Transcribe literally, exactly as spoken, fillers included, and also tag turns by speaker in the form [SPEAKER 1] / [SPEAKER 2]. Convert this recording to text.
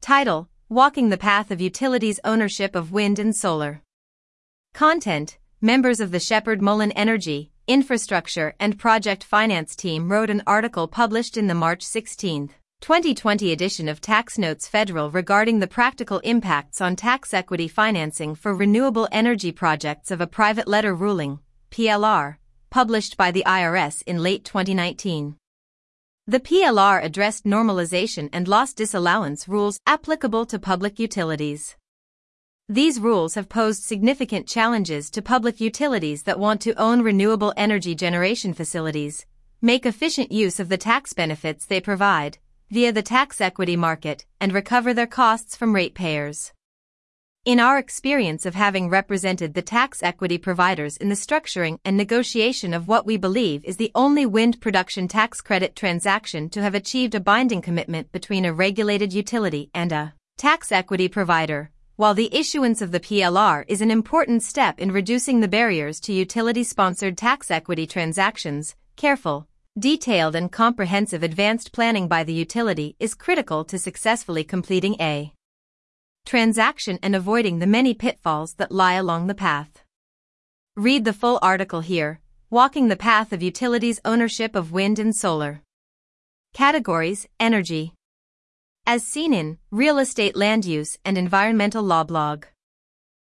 [SPEAKER 1] Title: Walking the Path of Utilities Ownership of Wind and Solar. Content: Members of the Shepherd Mullen Energy, Infrastructure and Project Finance team wrote an article published in the March sixteenth, twenty twenty edition of Tax Notes Federal regarding the practical impacts on tax equity financing for renewable energy projects of a private letter ruling, P L R, published by the I R S in late twenty nineteen. The P L R addressed normalization and loss disallowance rules applicable to public utilities. These rules have posed significant challenges to public utilities that want to own renewable energy generation facilities, make efficient use of the tax benefits they provide via the tax equity market, and recover their costs from ratepayers. In our experience of having represented the tax equity providers in the structuring and negotiation of what we believe is the only wind production tax credit transaction to have achieved a binding commitment between a regulated utility and a tax equity provider, while the issuance of the P L R is an important step in reducing the barriers to utility-sponsored tax equity transactions, careful, detailed and comprehensive advanced planning by the utility is critical to successfully completing a transaction and avoiding the many pitfalls that lie along the path. Read the full article here, Walking the Path of Utilities Ownership of Wind and Solar. Categories: Energy. As seen in Real Estate Land Use and Environmental Law blog.